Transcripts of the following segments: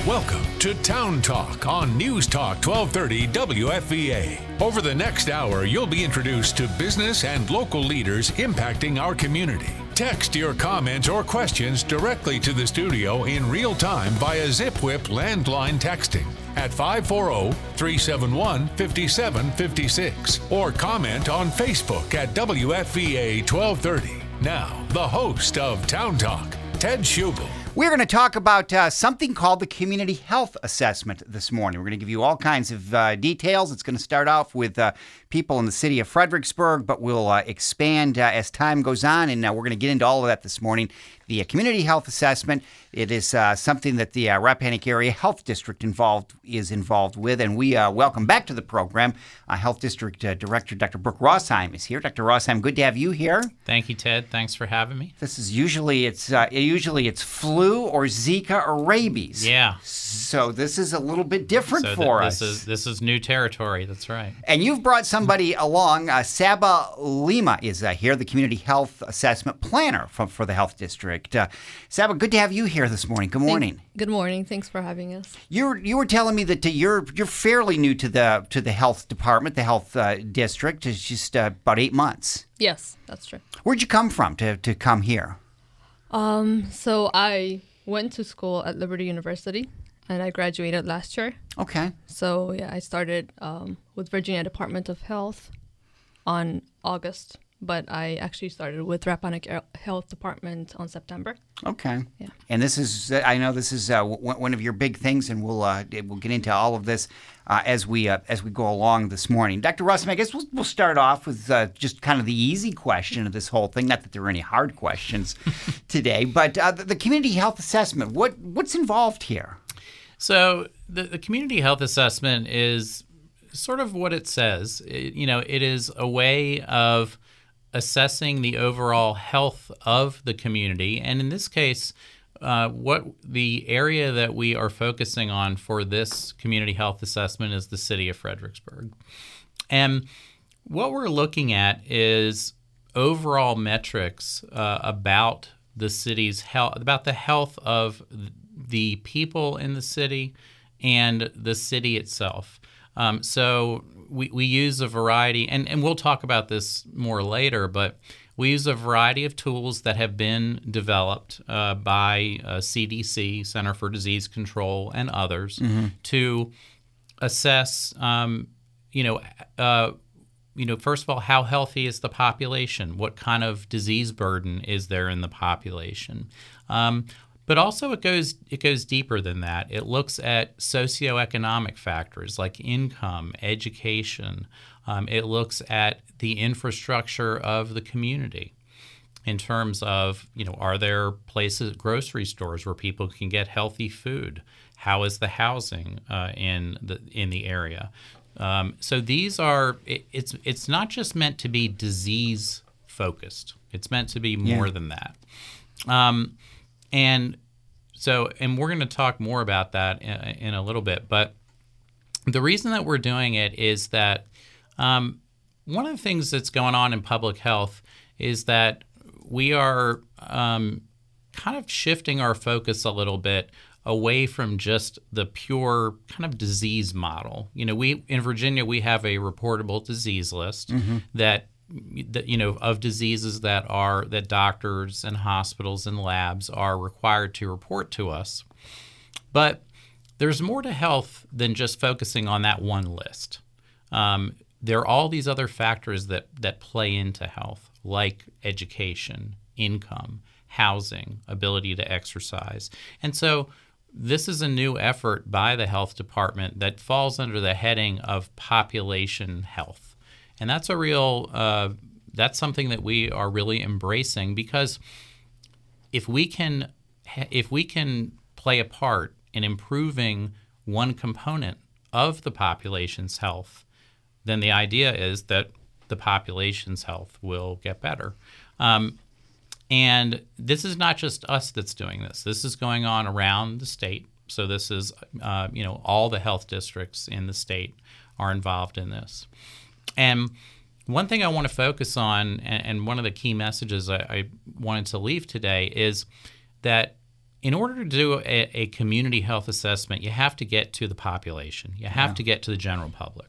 Welcome to Town Talk on News Talk 1230 WFVA. Over the next hour, you'll be introduced to business and local leaders impacting our community. Text your comments or questions directly to the studio in real time via ZipWhip landline texting at 540-371-5756 or comment on Facebook at WFVA 1230. Now, the host of Town Talk, Ted Schubel. We're going to talk about something called the Community Health Assessment this morning. We're going to give you all kinds of details. It's going to start off with people in the city of Fredericksburg, but we'll expand as time goes on, and we're going to get into all of that this morning. The Community Health Assessment, it is something that the Rappahannock Area Health District is involved with, and we welcome back to the program Health District Director Dr. Brooke Rosheim is here. Dr. Rosheim, good to have you here. Thank you, Ted. Thanks for having me. This is usually it's flu or Zika or rabies. Yeah. So this is a little bit different for us. This is new territory. That's right. And you've brought somebody along. Saba Lima is here, the Community Health Assessment Planner for the Health District. Saba, good to have you here this morning. Good morning. Good morning. Thanks for having us. You were telling me that you're fairly new to the health department, the health district. It's just about 8 months. Yes, that's true. Where'd you come from to come here? So I went to school at Liberty University, and I graduated last year. Okay. So yeah, I started with Virginia Department of Health on August, but I actually started with Rappahannock Health Department on September. Okay. Yeah. And this is, I know this is one of your big things, and we'll get into all of this as we go along this morning. Dr. Rosheim, I guess we'll start off with just kind of the easy question of this whole thing. Not that there are any hard questions today, but the Community Health Assessment. What's involved here? So the Community Health Assessment is sort of what it says. It is a way of assessing the overall health of the community. And in this case, what the area that we are focusing on for this community health assessment is the city of Fredericksburg. And what we're looking at is overall metrics about the city's health, about the health of the people in the city and the city itself. So we use a variety, and we'll talk about this more later, but we use a variety of tools that have been developed by CDC, Center for Disease Control, and others to assess, first of all, how healthy is the population? What kind of disease burden is there in the population? But also it goes deeper than that. It looks at socioeconomic factors like income, education. It looks at the infrastructure of the community in terms of, are there places, grocery stores where people can get healthy food? How is the housing in the area? So these are, it's not just meant to be disease focused. It's meant to be more than that. And we're going to talk more about that in a little bit. But the reason that we're doing it is that one of the things that's going on in public health is that we are kind of shifting our focus a little bit away from just the pure kind of disease model. We in Virginia, we have a reportable disease list that of diseases that doctors and hospitals and labs are required to report to us. But there's more to health than just focusing on that one list. There are all these other factors that play into health, like education, income, housing, ability to exercise. And so this is a new effort by the health department that falls under the heading of population health. And that's that's something that we are really embracing, because if we can play a part in improving one component of the population's health, then the idea is that the population's health will get better. And this is not just us that's doing this. This is going on around the state. So this is, all the health districts in the state are involved in this. And one thing I want to focus on, and one of the key messages I wanted to leave today, is that in order to do a community health assessment, you have to get to the population. You have to get to the general public.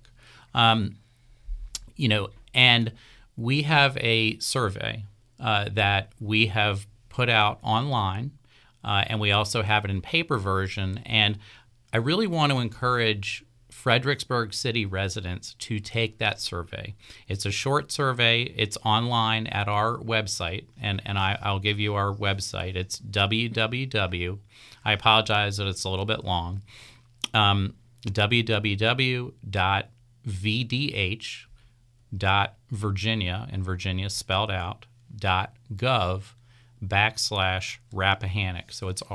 And we have a survey that we have put out online, and we also have it in paper version. And I really want to encourage Fredericksburg City residents to take that survey. It's a short survey. It's online at our website, and I'll give you our website. It's www. I apologize that it's a little bit long. www.vdh.virginia, and Virginia spelled out, .gov/Rappahannock. So it's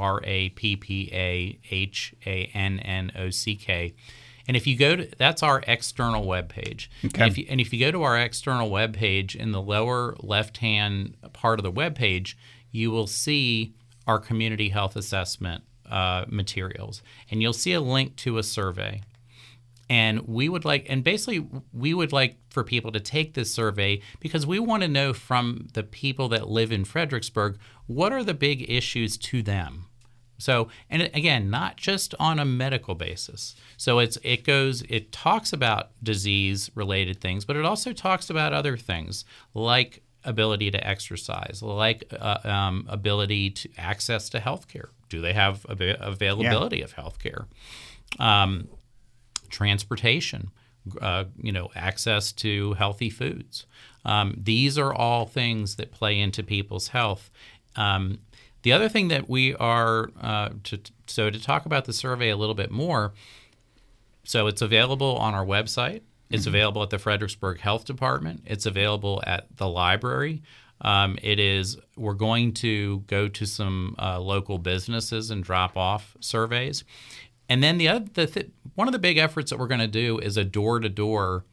RAPPAHANNOCK. And if you go to, that's our external webpage. Okay. And if you go to our external webpage, in the lower left-hand part of the webpage, you will see our community health assessment materials. And you'll see a link to a survey. And we would like for people to take this survey because we want to know from the people that live in Fredericksburg, what are the big issues to them? So, and again, not just on a medical basis. So it talks about disease-related things, but it also talks about other things like ability to exercise, like ability to access to healthcare. Do they have availability of healthcare? Transportation, access to healthy foods. These are all things that play into people's health. The other thing that we are, to talk about the survey a little bit more, so it's available on our website. It's available at the Fredericksburg Health Department. It's available at the library. We're going to go to some local businesses and drop off surveys. And then one of the big efforts that we're going to do is a door-to-door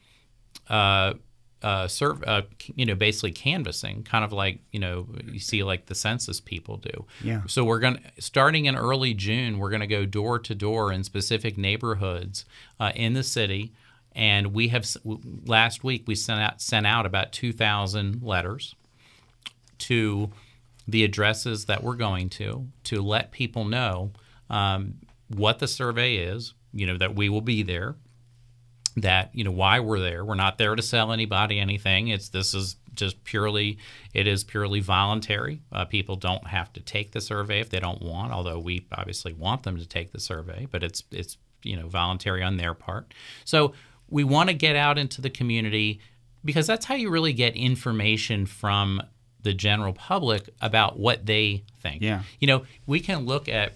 basically canvassing, kind of like, you see like the census people do. Yeah. So starting in early June, we're going to go door to door in specific neighborhoods in the city. And last week we sent out about 2,000 letters to the addresses that we're going to let people know what the survey is, that we will be there, that, why we're there. We're not there to sell anybody anything. It is purely voluntary. People don't have to take the survey if they don't want, although we obviously want them to take the survey, but it's voluntary on their part. So we want to get out into the community because that's how you really get information from the general public about what they think. Yeah. We can look at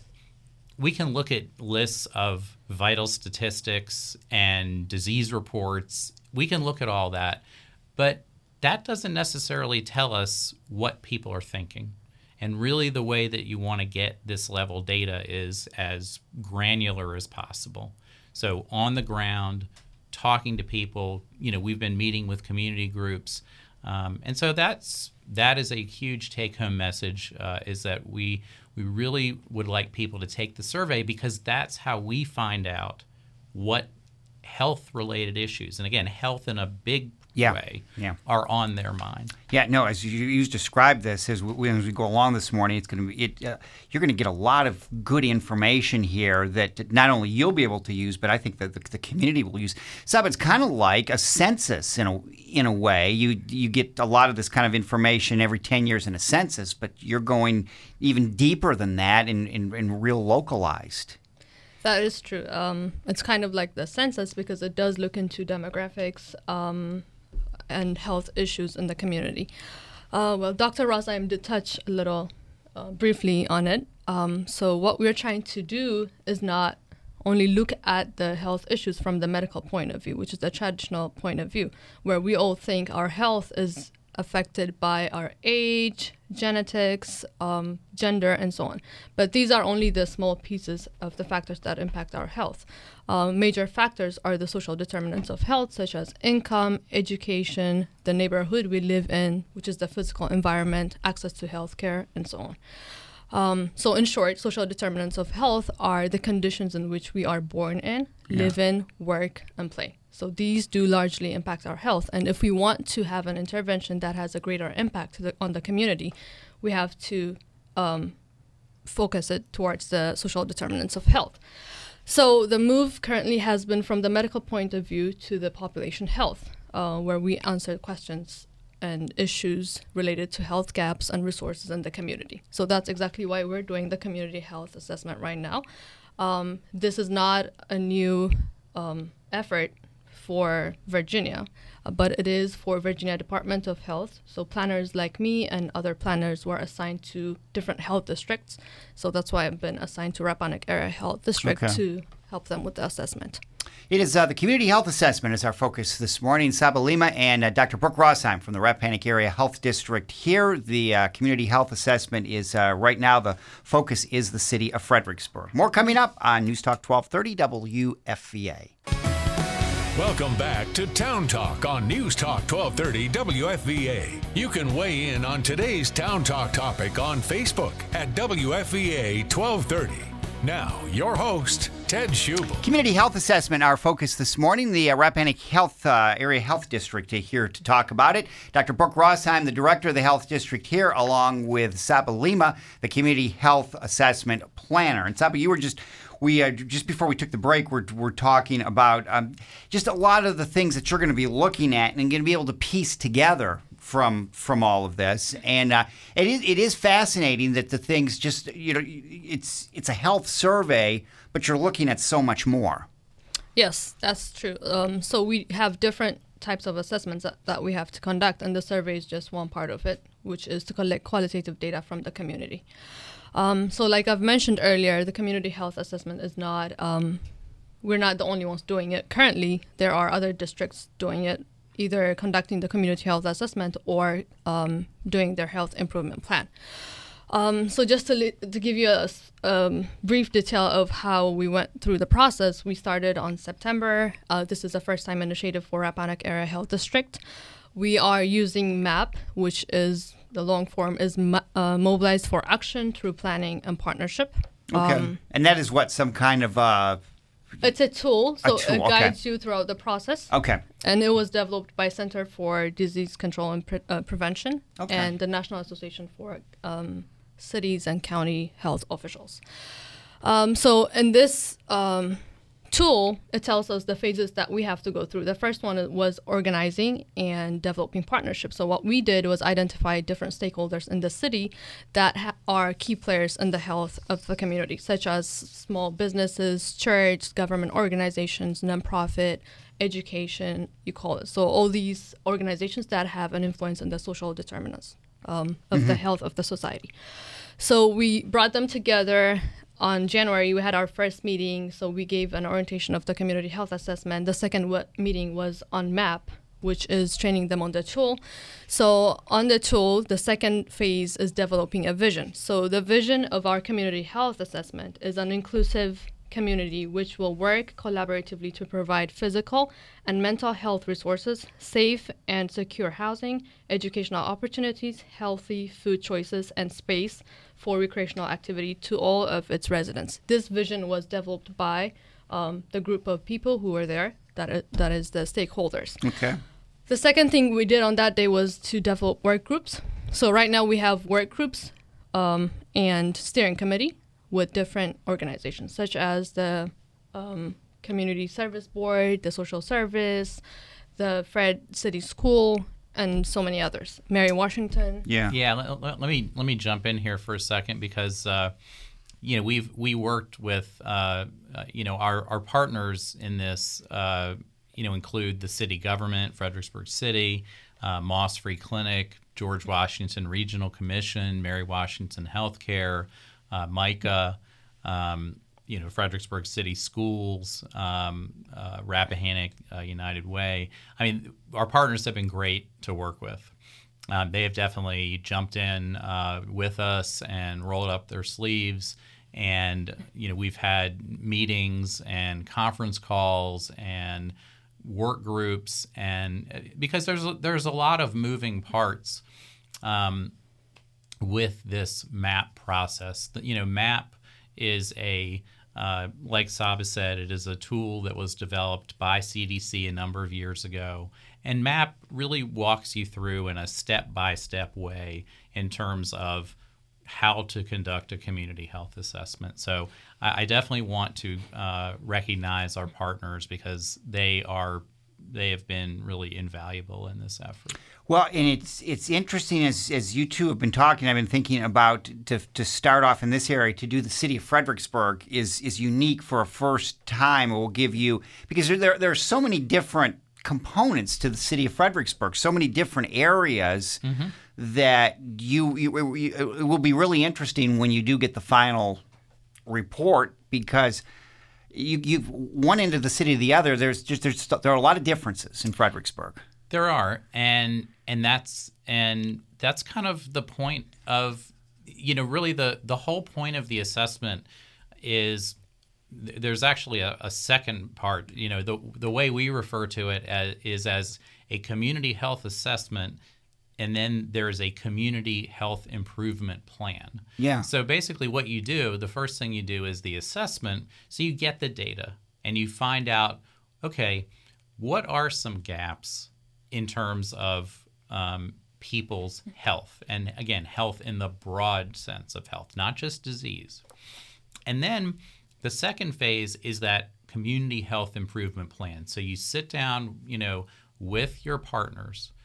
lists of vital statistics and disease reports. We can look at all that, but that doesn't necessarily tell us what people are thinking. And really the way that you want to get this level data is as granular as possible. So on the ground, talking to people, we've been meeting with community groups. And so that is a huge take-home message, is that we really would like people to take the survey because that's how we find out what health-related issues, and again, health in a big way, are on their mind. Yeah, no, as you described this, as we go along this morning, it's going to be you're going to get a lot of good information here that not only you'll be able to use, but I think that the community will use. So it's kind of like a census in a way. You get a lot of this kind of information every 10 years in a census, but you're going even deeper than that in real localized. That is true. It's kind of like the census because it does look into demographics and health issues in the community. Dr. Rosheim did touch a little briefly on it. So what we're trying to do is not only look at the health issues from the medical point of view, which is the traditional point of view, where we all think our health is affected by our age, genetics, gender, and so on. But these are only the small pieces of the factors that impact our health. Major factors are the social determinants of health, such as income, education, the neighborhood we live in, which is the physical environment, access to healthcare, and so on. So in short, social determinants of health are the conditions in which we are born in, live in, work, and play. So these do largely impact our health. And if we want to have an intervention that has a greater impact on the community, we have to focus it towards the social determinants of health. So the move currently has been from the medical point of view to the population health, where we answer questions and issues related to health gaps and resources in the community. So that's exactly why we're doing the community health assessment right now. This is not a new effort for Virginia, but it is for Virginia Department of Health. So planners like me and other planners were assigned to different health districts. So that's why I've been assigned to Rappahannock Area Health District to help them with the assessment. It is the community health assessment is our focus this morning. Saba Lima and Dr. Brooke Rosheim from the Rappahannock Area Health District here. The community health assessment is right now the focus is the city of Fredericksburg. More coming up on News Talk 1230 WFVA. Welcome back to Town Talk on News Talk 1230 WFVA. You can weigh in on today's Town Talk topic on Facebook at WFVA 1230. Now, your host, Ted Schubel. Community health assessment, our focus this morning. The Rappahannock Health Area Health District here to talk about it. Dr. Brooke Rosheim, the director of the health district here, along with Saba Lima, the community health assessment planner. And Saba, you were just before we took the break, we're talking about just a lot of the things that you're going to be looking at and going to be able to piece together from all of this. And it is fascinating that the things just, it's a health survey, but you're looking at so much more. Yes, that's true. So we have different types of assessments that we have to conduct, and the survey is just one part of it, which is to collect qualitative data from the community. So like I've mentioned earlier, the community health assessment is not, we're not the only ones doing it. Currently, there are other districts doing it, either conducting the community health assessment or doing their health improvement plan. So just to give you a brief detail of how we went through the process, we started on September. This is a first-time initiative for Rappahannock Area Health District. We are using MAP, which is the long form is Mobilized for Action Through Planning and Partnership. Okay. And that is what, some kind of... It's a tool, so it guides you throughout the process. Okay. And it was developed by Center for Disease Control and Prevention and the National Association for Cities and County Health Officials. So in this tool, it tells us the phases that we have to go through. The first one was organizing and developing partnerships. So what we did was identify different stakeholders in the city that are key players in the health of the community, such as small businesses, church, government organizations, nonprofit, education, you call it. So all these organizations that have an influence in the social determinants of the health of the society. So we brought them together. On January, we had our first meeting, so we gave an orientation of the community health assessment. The second meeting was on MAP, which is training them on the tool. So on the tool, the second phase is developing a vision. So the vision of our community health assessment is an inclusive community which will work collaboratively to provide physical and mental health resources, safe and secure housing, educational opportunities, healthy food choices, and space for recreational activity to all of its residents. This vision was developed by the group of people who were there, that is the stakeholders. Okay. The second thing we did on that day was to develop work groups. So right now we have work groups and steering committee with different organizations, such as the Community Service Board, the Social Service, the Fred City School, and so many others. Mary Washington. Yeah. Let me jump in here for a second because we worked with our partners in this. Include the city government, Fredericksburg City, Moss Free Clinic, George Washington Regional Commission, Mary Washington Healthcare, MICA, Fredericksburg City Schools, Rappahannock United Way. I mean, our partners have been great to work with. They have definitely jumped in with us and rolled up their sleeves. And, we've had meetings and conference calls and work groups, and because there's a lot of moving parts with this MAP process. MAP is like Saba said, it is a tool that was developed by CDC a number of years ago. And MAP really walks you through in a step-by-step way in terms of how to conduct a community health assessment. So I definitely want to recognize our partners because they have been really invaluable in this effort. Well, and it's interesting as you two have been talking. I've been thinking about to start off in this area to do the city of Fredericksburg is unique for a first time. It will give you because there are so many different components to the city of Fredericksburg, so many different areas that it will be really interesting when you do get the final report because. You one end of the city to the other. There are a lot of differences in Fredericksburg. There are, and that's kind of the point of really the whole point of the assessment is there's actually a second part. The way we refer to it is as a community health assessment. And then there's a community health improvement plan. Yeah. So basically what you do, the first thing you do is the assessment. So you get the data and you find out, okay, what are some gaps in terms of people's health? And again, health in the broad sense of health, not just disease. And then the second phase is that community health improvement plan. So you sit down, with your partners,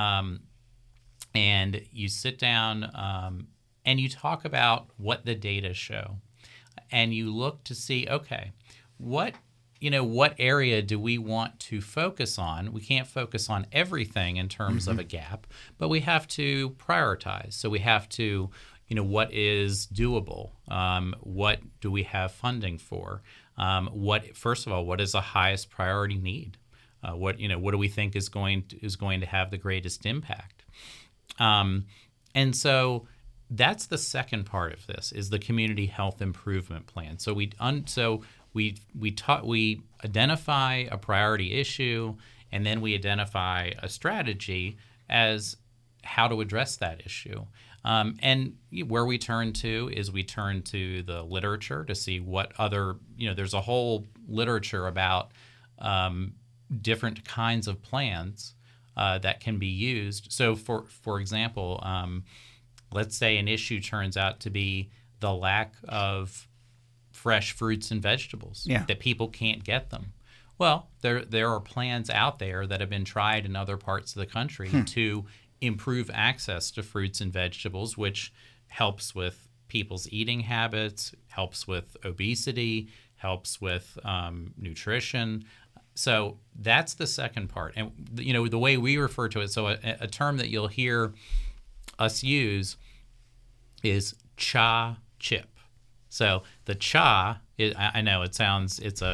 and you sit down and you talk about what the data show. And you look to see, okay, what area do we want to focus on? We can't focus on everything in terms of a gap, but we have to prioritize. So we have to, what is doable? What do we have funding for? First of all, what is the highest priority need? What do we think is going to have the greatest impact? And so that's the second part of this is the community health improvement plan. So we identify a priority issue, and then we identify a strategy as how to address that issue. And where we turn to the literature to see what other, there's a whole literature about different kinds of plans that can be used. So, for example, let's say an issue turns out to be the lack of fresh fruits and vegetables, that people can't get them. Well, there are plans out there that have been tried in other parts of the country to improve access to fruits and vegetables, which helps with people's eating habits, helps with obesity, helps with nutrition. So that's the second part. And, the way we refer to it, so a term that you'll hear us use is CHA chip. So the CHA, I know it's an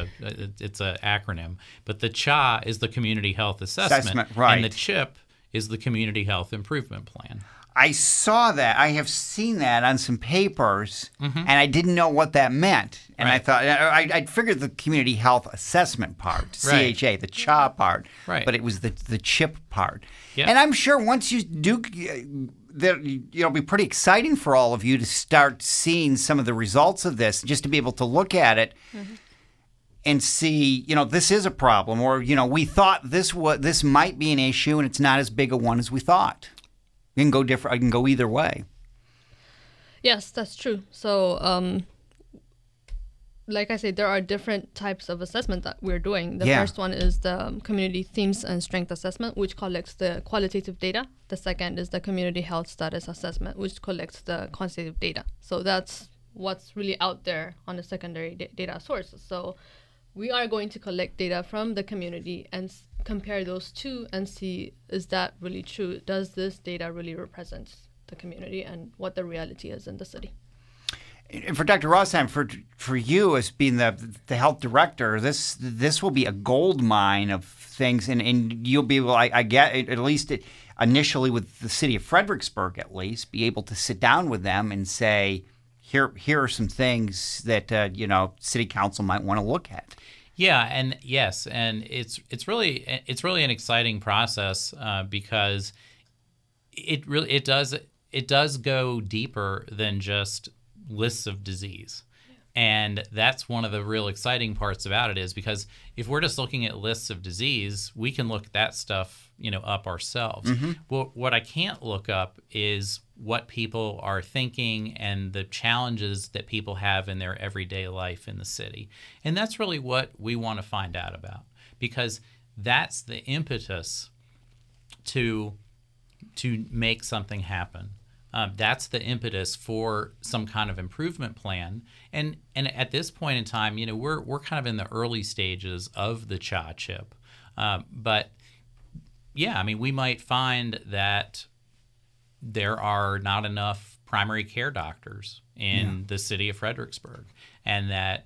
acronym, but the CHA is the Community Health Assessment, right. And the CHIP is the Community Health Improvement Plan. I saw that. I have seen that on some papers, and I didn't know what that meant. And I thought I'd figured the community health assessment part, CHA, the CHA part, but it was the CHIP part. Yep. And I'm sure once you do, it'll be pretty exciting for all of you to start seeing some of the results of this, just to be able to look at it and see, this is a problem, or we thought this might be an issue, and it's not as big a one as we thought. It can go different. I can go either way. Yes, that's true. So, like I said, there are different types of assessment that we're doing. The first one is the community themes and strength assessment, which collects the qualitative data. The second is the community health status assessment, which collects the quantitative data. So that's what's really out there on the secondary data sources. So we are going to collect data from the community and compare those two and see, is that really true? Does this data really represent the community and what the reality is in the city? And for Dr. Rosheim, for you as being the health director, this will be a gold mine of things, and you'll be able, I get, at least initially with the city of Fredericksburg at least, be able to sit down with them and say, here are some things that city council might want to look at. Yeah, and yes, and it's really an exciting process because it does go deeper than just lists of disease. And that's one of the real exciting parts about it, is because if we're just looking at lists of disease, we can look that stuff up ourselves. Well, what I can't look up is what people are thinking and the challenges that people have in their everyday life in the city. And that's really what we want to find out about, because that's the impetus to make something happen. That's the impetus for some kind of improvement plan. And at this point in time, we're kind of in the early stages of the CHA chip. But yeah, I mean, we might find that there are not enough primary care doctors in the city of Fredericksburg, and that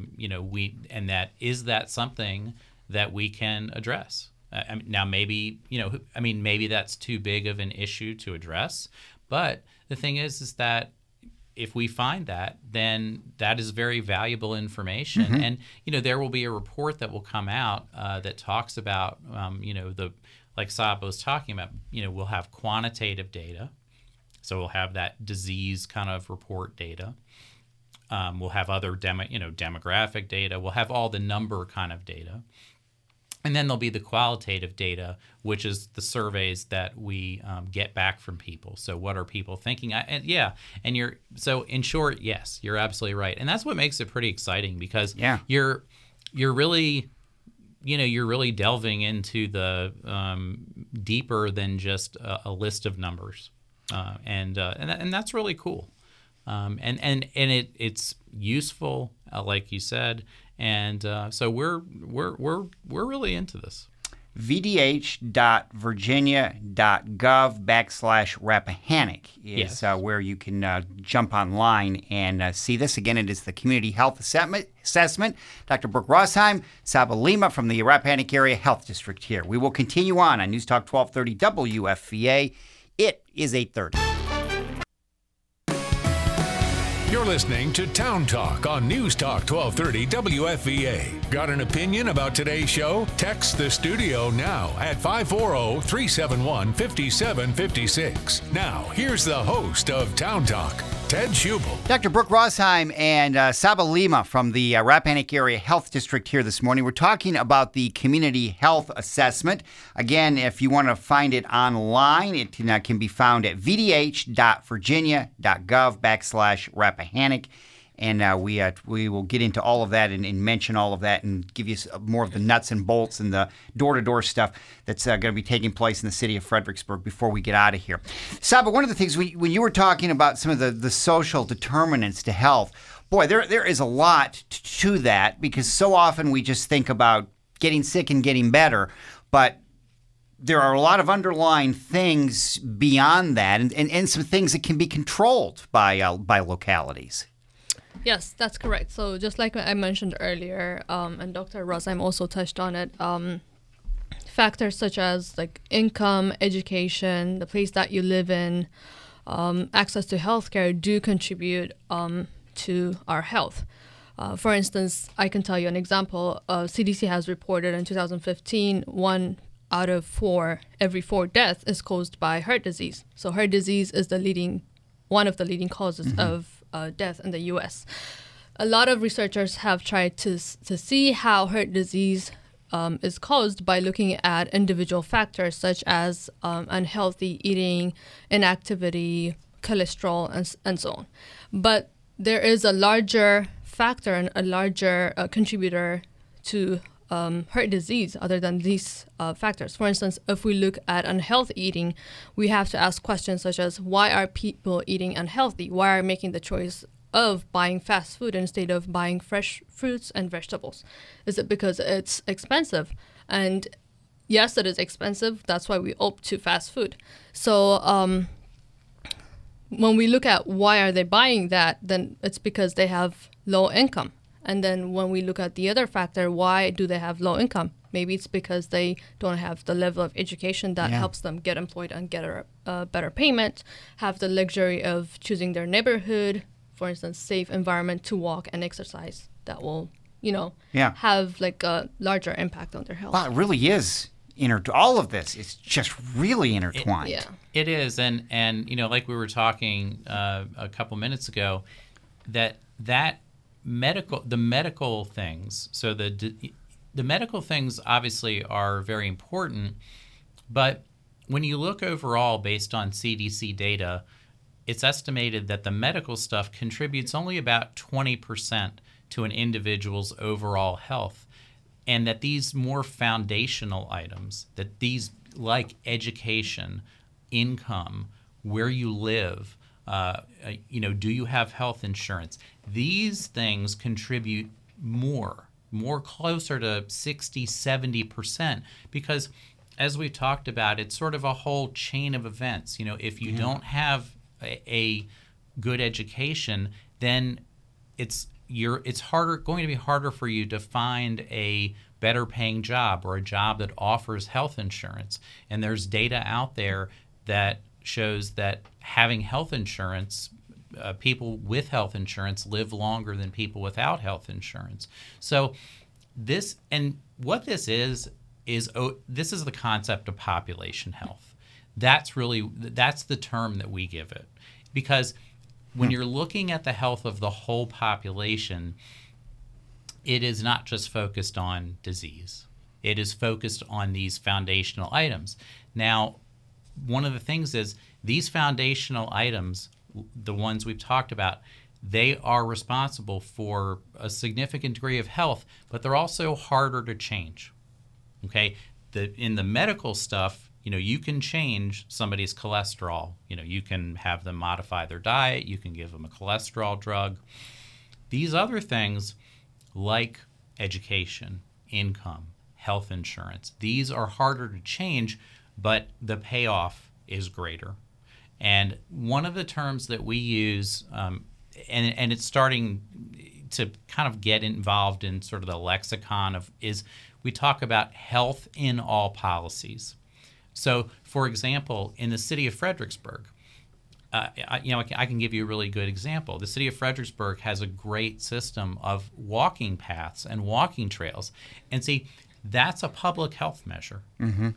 is that something that we can address. Now, maybe maybe that's too big of an issue to address, but the thing is that if we find that, then that is very valuable information. Mm-hmm. And there will be a report that will come out that talks about like Saba was talking about, we'll have quantitative data. So we'll have that disease kind of report data. We'll have other demographic data. We'll have all the number kind of data. And then there'll be the qualitative data, which is the surveys that we get back from people. So what are people thinking? So in short, yes, you're absolutely right. And that's what makes it pretty exciting, because you're really delving into the deeper than just a list of numbers, and that's really cool, and it's useful, like you said, and so we're really into this. vdh.virginia.gov/Rappahannock is where you can jump online and see this. Again, it is the Community Health Assessment. Dr. Brooke Rosheim, Saba Lima from the Rappahannock Area Health District here. We will continue on News Talk 1230 WFVA. It is 8:30. You're listening to Town Talk on News Talk 1230 WFVA. Got an opinion about today's show? Text the studio now at 540-371-5756. Now, here's the host of Town Talk, Ted Schubel. Dr. Brooke Rosheim and Saba Lima from the Rappahannock Area Health District here this morning. We're talking about the Community Health Assessment. Again, if you want to find it online, it can be found at vdh.virginia.gov/Rappahannock. And we will get into all of that and mention all of that and give you more of the nuts and bolts and the door-to-door stuff that's going to be taking place in the city of Fredericksburg before we get out of here. Saba, one of the things, when you were talking about some of the social determinants to health, boy, there is a lot to that, because so often we just think about getting sick and getting better, but there are a lot of underlying things beyond that, and some things that can be controlled by localities. Yes, that's correct. So just like I mentioned earlier, and Dr. Rosheim also touched on it, factors such as like income, education, the place that you live in, access to healthcare do contribute to our health. For instance, I can tell you an example. CDC has reported in 2015, 1 out of every 4 deaths is caused by heart disease. So heart disease is one of the leading causes of death in the U.S. A lot of researchers have tried to see how heart disease is caused by looking at individual factors such as unhealthy eating, inactivity, cholesterol, and so on. But there is a larger factor and a larger contributor to heart disease other than these factors. For instance, if we look at unhealthy eating, we have to ask questions such as, why are people eating unhealthy? Why are making the choice of buying fast food instead of buying fresh fruits and vegetables? Is it because it's expensive? And yes, it is expensive. That's why we opt to fast food. So when we look at why are they buying that, then it's because they have low income. And then when we look at the other factor, why do they have low income? Maybe it's because they don't have the level of education that helps them get employed and get a better payment, have the luxury of choosing their neighborhood, for instance, safe environment to walk and exercise that will, have like a larger impact on their health. Wow, it really is. All of this is just really intertwined. It is. And like we were talking a couple minutes ago, that the medical things, so the medical things obviously are very important, but when you look overall based on CDC data, it's estimated that the medical stuff contributes only about 20% to an individual's overall health, and that these more foundational items, that these like education, income, where you live, do you have health insurance? These things contribute more closer to 60, 70%, because as we talked about, it's sort of a whole chain of events. If you don't have a good education, then it's going to be harder for you to find a better paying job or a job that offers health insurance. And there's data out there that shows that having health insurance, people with health insurance live longer than people without health insurance. So this is the concept of population health. That's the term that we give it, because when you're looking at the health of the whole population, it is not just focused on disease. It is focused on these foundational items. Now, one of the things is these foundational items, the ones we've talked about, they are responsible for a significant degree of health, but they're also harder to change. Okay? In the medical stuff, you can change somebody's cholesterol. You can have them modify their diet. You can give them a cholesterol drug. These other things, like education, income, health insurance, these are harder to change, but the payoff is greater. And one of the terms that we use, and it's starting to kind of get involved in sort of the lexicon is we talk about health in all policies. So, for example, in the city of Fredericksburg, I can give you a really good example. The city of Fredericksburg has a great system of walking paths and walking trails. And see, that's a public health measure. Mm-hmm.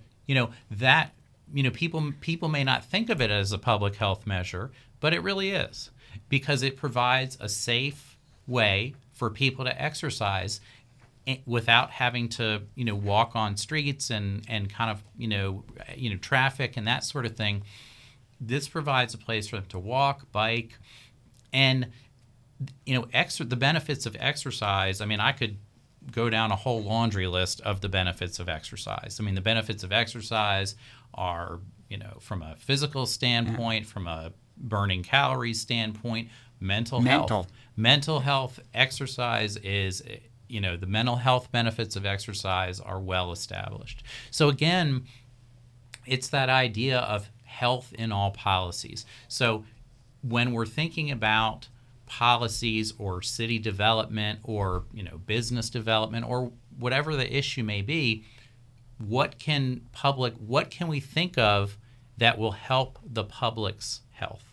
People may not think of it as a public health measure, but it really is, because it provides a safe way for people to exercise without having to, walk on streets and kind of, traffic and that sort of thing. This provides a place for them to walk, bike, and, the benefits of exercise. I mean, I could go down a whole laundry list of the benefits of exercise. I mean, the benefits of exercise are, from a physical standpoint, from a burning calories standpoint, mental health, exercise is, the mental health benefits of exercise are well established. So again, it's that idea of health in all policies. So when we're thinking about policies or city development or, business development or whatever the issue may be, what can we think of that will help the public's health?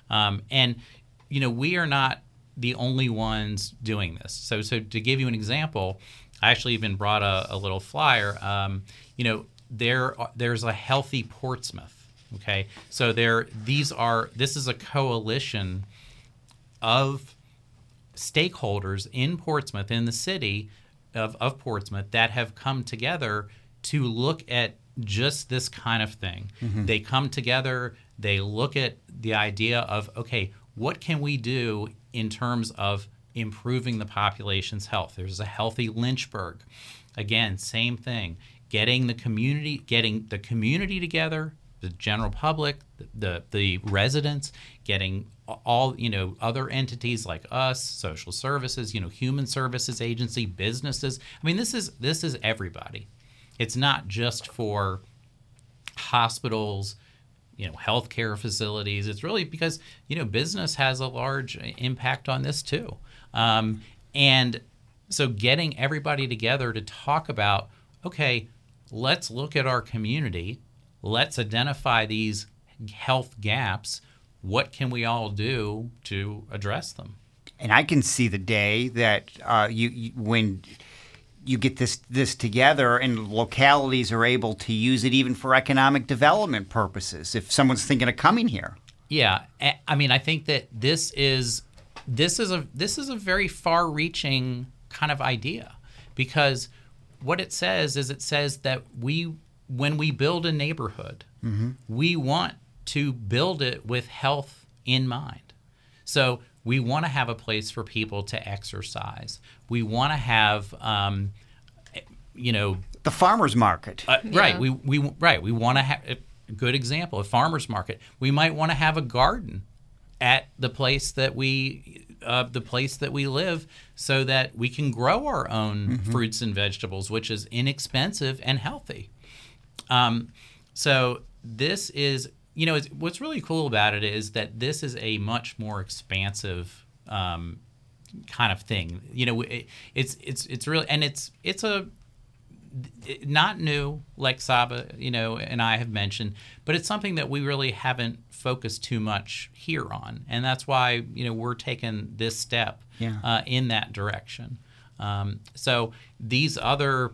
We are not the only ones doing this. So to give you an example, I actually even brought a little flyer. There's a Healthy Portsmouth. Okay, so this is a coalition of stakeholders in Portsmouth, in the city of Portsmouth, that have come together to look at just this kind of thing. Mm-hmm. They come together, they look at the idea of, okay, what can we do in terms of improving the population's health? There's a Healthy Lynchburg. Again, same thing. Getting the community together, the general public, the residents, getting all, other entities like us, social services, human services agency, businesses. I mean, this is everybody. It's not just for hospitals, healthcare facilities. It's really because, business has a large impact on this too. And so getting everybody together to talk about, okay, let's look at our community. Let's identify these health gaps. What can we all do to address them? And I can see the day that when you get this together and localities are able to use it even for economic development purposes, if someone's thinking of coming here. Yeah, I mean, I think that this is a very far-reaching kind of idea, because what it says is that when we build a neighborhood, mm-hmm. we want to build it with health in mind. So we want to have a place for people to exercise. We want to have, the farmer's market. Right. We want to have a good example, a farmer's market. We might want to have a garden at the place that we live, so that we can grow our own fruits and vegetables, which is inexpensive and healthy. So this is, what's really cool about it is that this is a much more expansive kind of thing. It's really, and it's not new, like Saba, and I have mentioned, but it's something that we really haven't focused too much here on, and that's why we're taking this step in that direction. So these other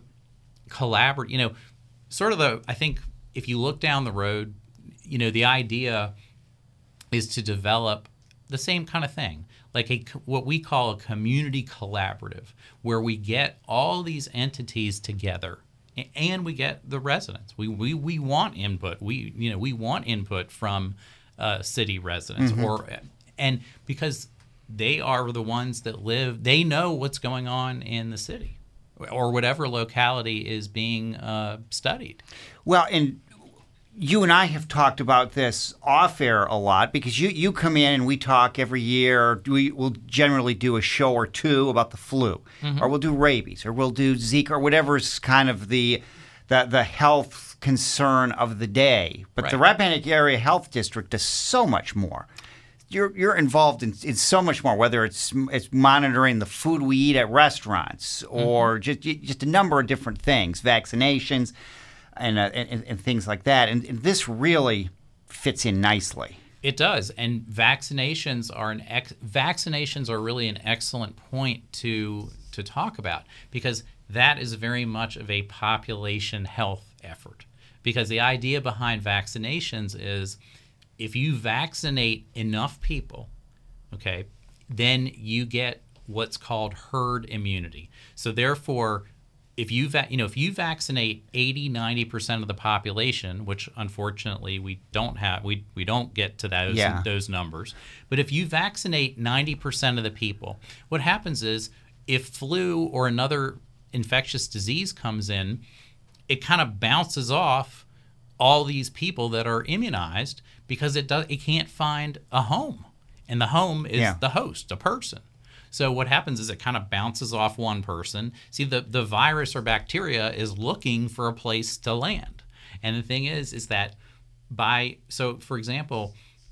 I think if you look down the road, the idea is to develop the same kind of thing, like what we call a community collaborative, where we get all these entities together and we get the residents. We want input. We want input from city residents, and because they are the ones that live, they know what's going on in the city or whatever locality is being studied. Well, and you and I have talked about this off air a lot, because you come in and we talk every year. We'll generally do a show or two about the flu, or we'll do rabies, or we'll do Zika, or whatever's kind of the health concern of the day. But the Rappahannock Area Health District does so much more. You're involved in so much more, whether it's monitoring the food we eat at restaurants, or just a number of different things, vaccinations, and things like that. And this really fits in nicely. It does, and vaccinations are really an excellent point to talk about, because that is very much of a population health effort. Because the idea behind vaccinations is, if you vaccinate enough people, okay, then you get what's called herd immunity. So therefore, if you vaccinate 80-90% of the population, which unfortunately we don't have, we don't get to those numbers. But if you vaccinate 90% of the people, what happens is, if flu or another infectious disease comes in, it kind of bounces off all these people that are immunized, because it can't find a home, and the home is the host, a person. So what happens is it kind of bounces off one person. See, the virus or bacteria is looking for a place to land. And the thing is that for example,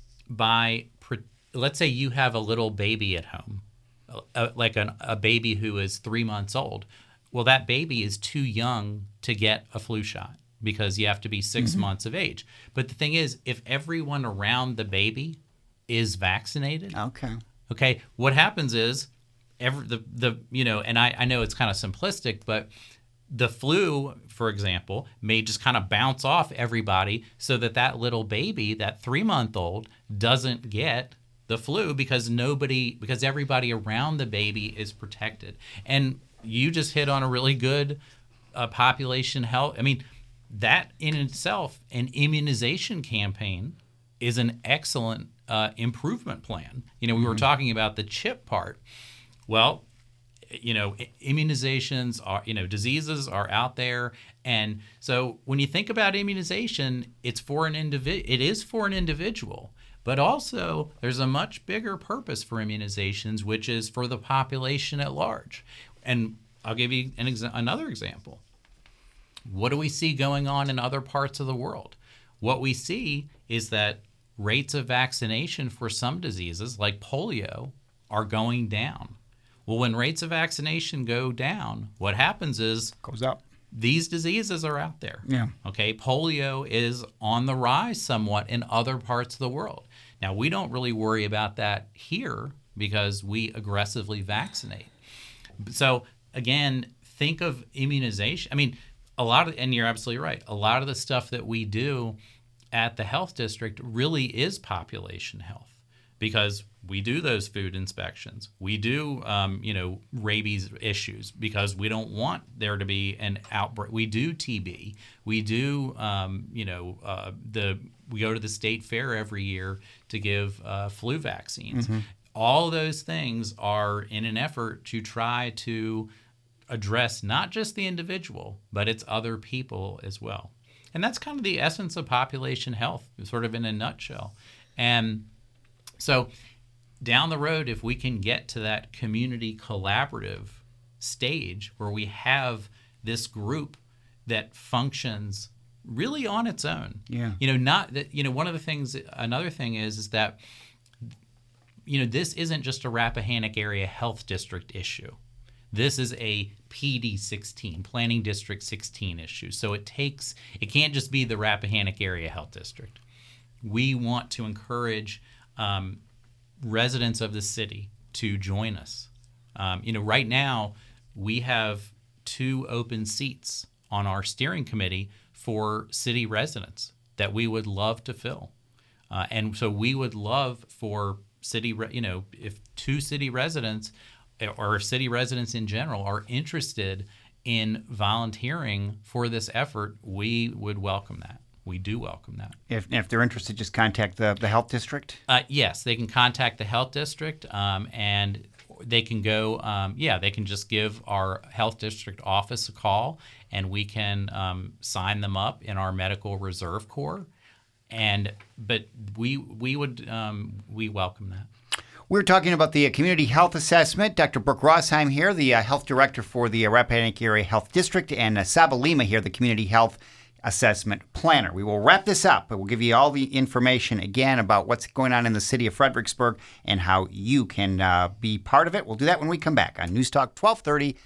let's say you have a little baby at home, like a baby who is 3 months old. Well, that baby is too young to get a flu shot, because you have to be 6 months of age. But the thing is, if everyone around the baby is vaccinated, okay, what happens is and I know it's kind of simplistic, but the flu, for example, may just kind of bounce off everybody, so that little baby, that 3-month-old, doesn't get the flu, because everybody around the baby is protected. And you just hit on a really good population health. I mean, that in itself, an immunization campaign is an excellent improvement plan. We were talking about the chip part. Well, immunizations are, diseases are out there. And so when you think about immunization, it is for an individual, but also there's a much bigger purpose for immunizations, which is for the population at large. And I'll give you another example. What do we see going on in other parts of the world? What we see is that rates of vaccination for some diseases, like polio, are going down. Well, when rates of vaccination go down, what happens is goes up. These diseases are out there. Yeah. Okay. Polio is on the rise somewhat in other parts of the world. Now, we don't really worry about that here, because we aggressively vaccinate. So again, think of immunization. I mean, and you're absolutely right, a lot of the stuff that we do at the health district really is population health, because we do those food inspections. We do, rabies issues, because we don't want there to be an outbreak. We do TB. We do, the we go to the state fair every year to give flu vaccines. All those things are in an effort to try to address not just the individual, but it's other people as well. And that's kind of the essence of population health, sort of in a nutshell. And so down the road, if we can get to that community collaborative stage where we have this group that functions really on its own, not that, one of the things, another thing is that, this isn't just a Rappahannock Area Health District issue. This is a PD 16, Planning District 16 issue. So it can't just be the Rappahannock Area Health District. We want to encourage residents of the city to join us. Right now we have 2 open seats on our steering committee for city residents that we would love to fill. And so we would love for if 2 city residents or city residents in general are interested in volunteering for this effort, we would welcome that. We do welcome that. If they're interested, just contact the health district? Yes, they can contact the health district, and they can go, they can just give our health district office a call, and we can sign them up in our medical reserve corps. But we welcome that. We're talking about the community health assessment. Dr. Brooke Rosheim here, the health director for the Rappahannock Area Health District, and Saba Lima here, the community health assessment planner. We will wrap this up, but we'll give you all the information again about what's going on in the city of Fredericksburg and how you can be part of it. We'll do that when we come back on News Talk 1230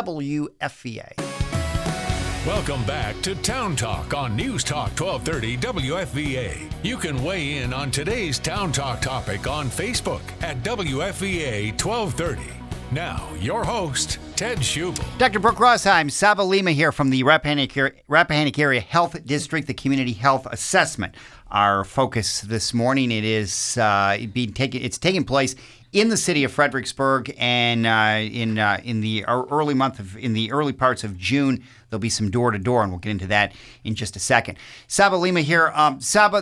WFVA. Welcome back to Town Talk on News Talk 1230 WFVA. You can weigh in on today's Town Talk topic on Facebook at WFVA 1230. Now, your host, Ted Schubel. Dr. Brooke Rosheim, Saba Lima here from the Rappahannock Area Health District, the Community Health Assessment. Our focus this morning, it's taking place in the city of Fredericksburg, and in the early parts of June, there'll be some door-to-door, and we'll get into that in just a second. Saba Lima here. Saba,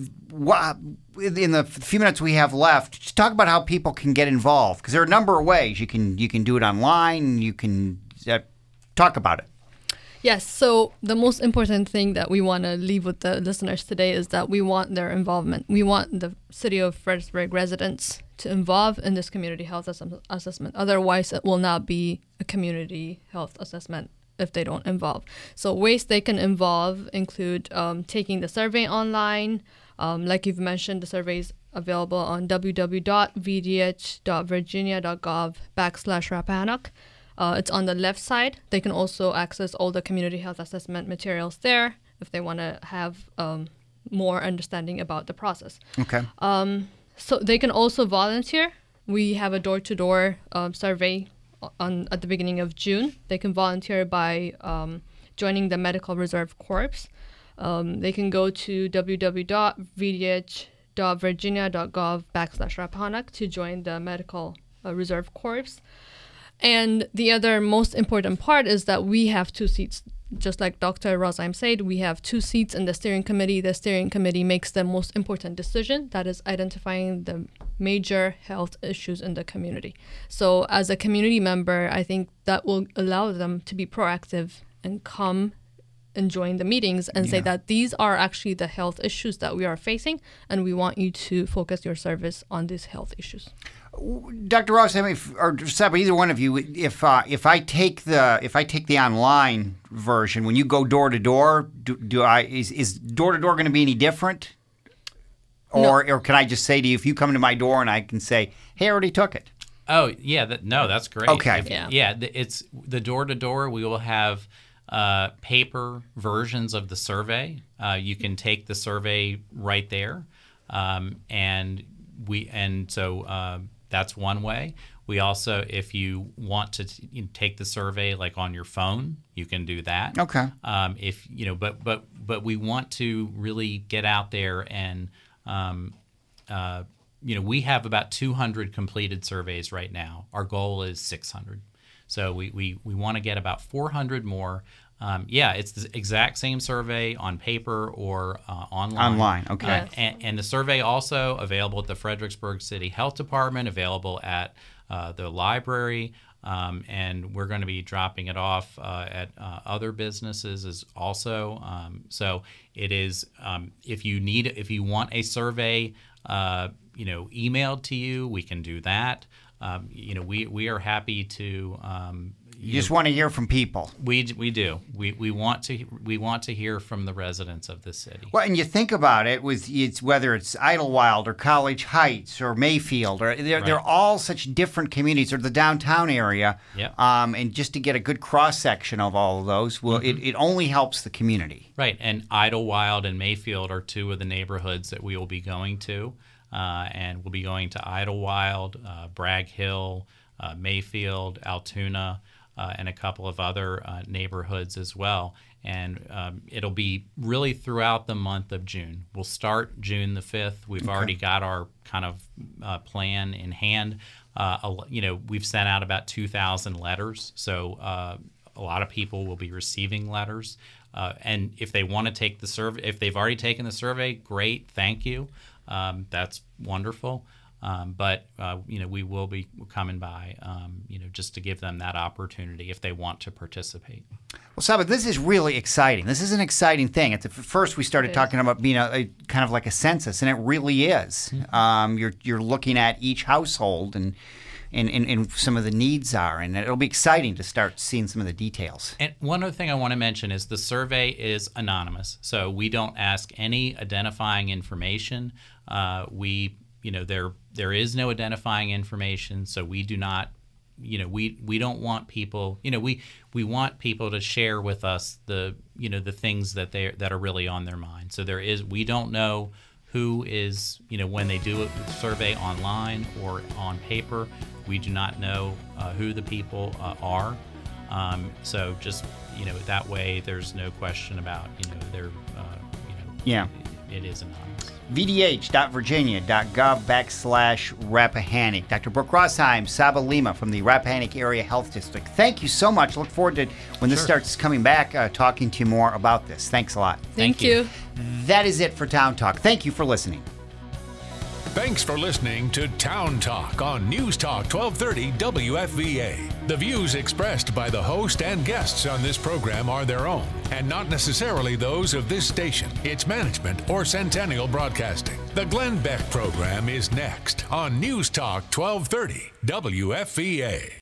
in the few minutes we have left, just talk about how people can get involved, because there are a number of ways. You can do it online. You can talk about it. Yes, so the most important thing that we want to leave with the listeners today is that we want their involvement. We want the city of Fredericksburg residents to involve in this community health assessment. Otherwise, it will not be a community health assessment if they don't involve. So ways they can involve include taking the survey online. Like you've mentioned, the survey is available on www.vdh.virginia.gov/Rappahannock. It's on the left side. They can also access all the community health assessment materials there if they want to have more understanding about the process. Okay. So they can also volunteer. We have a door-to-door survey at the beginning of June. They can volunteer by joining the Medical Reserve Corps. They can go to www.vdh.virginia.gov/Rappahannock to join the Medical Reserve Corps. And the other most important part is that we have 2 seats. Just like Dr. Rosheim said, we have 2 seats in the steering committee. The steering committee makes the most important decision, that is identifying the major health issues in the community. So as a community member, I think that will allow them to be proactive and come and join the meetings and say that these are actually the health issues that we are facing, and we want you to focus your service on these health issues. Dr. Rosheim, or Saba, either one of you, if I take the online version, when you go door to door, is door to door going to be any different, or can I just say to you, if you come to my door and I can say, hey, I already took it? Oh yeah, that's great. Okay, it's the door to door. We will have paper versions of the survey. You can take the survey right there, so that's one way. We also, if you want to take the survey like on your phone, you can do that. Okay. But we want to really get out there and we have about 200 completed surveys right now. Our goal is 600. So we want to get about 400 more. It's the exact same survey on paper or online. Online, okay. And the survey also available at the Fredericksburg City Health Department, available at the library, and we're going to be dropping it off at other businesses as also. So it is if you want a survey, emailed to you, we can do that. We are happy to. You just want to hear from people. We do. We want to hear from the residents of the city. Well, and you think about it, whether it's Idlewild or College Heights or Mayfield, or they're all such different communities, or the downtown area. Yep. And just to get a good cross section of all of those, it only helps the community. Right. And Idlewild and Mayfield are two of the neighborhoods that we will be going to, and we'll be going to Idlewild, Bragg Hill, Mayfield, Altoona. And a couple of other neighborhoods as well. And it'll be really throughout the month of June. We'll start June the 5th. We've already got our kind of plan in hand. We've sent out about 2,000 letters. So a lot of people will be receiving letters. And if they want to take the survey, if they've already taken the survey, great, thank you. That's wonderful. But we will be coming by, just to give them that opportunity if they want to participate. Well, Saba, this is really exciting. This is an exciting thing. At first, we started talking about being a kind of like a census, and it really is. Mm-hmm. You're looking at each household and some of the needs are, and it'll be exciting to start seeing some of the details. And one other thing I want to mention is the survey is anonymous, so we don't ask any identifying information. There is no identifying information, so we do not, we don't want people, we want people to share with us the things that are really on their mind. So we don't know who is, when they do a survey online or on paper, we do not know who the people are. So just, that way there's no question about, it is anonymous. vdh.virginia.gov/Rappahannock. Dr. Brooke Rossheim, Saba Lima from the Rappahannock Area Health District. Thank you so much. Look forward to when this starts coming back, talking to you more about this. Thanks a lot. Thank you. That is it for Town Talk. Thank you for listening. Thanks for listening to Town Talk on News Talk 1230 WFVA. The views expressed by the host and guests on this program are their own and not necessarily those of this station, its management, or Centennial Broadcasting. The Glenn Beck program is next on News Talk 1230 WFVA.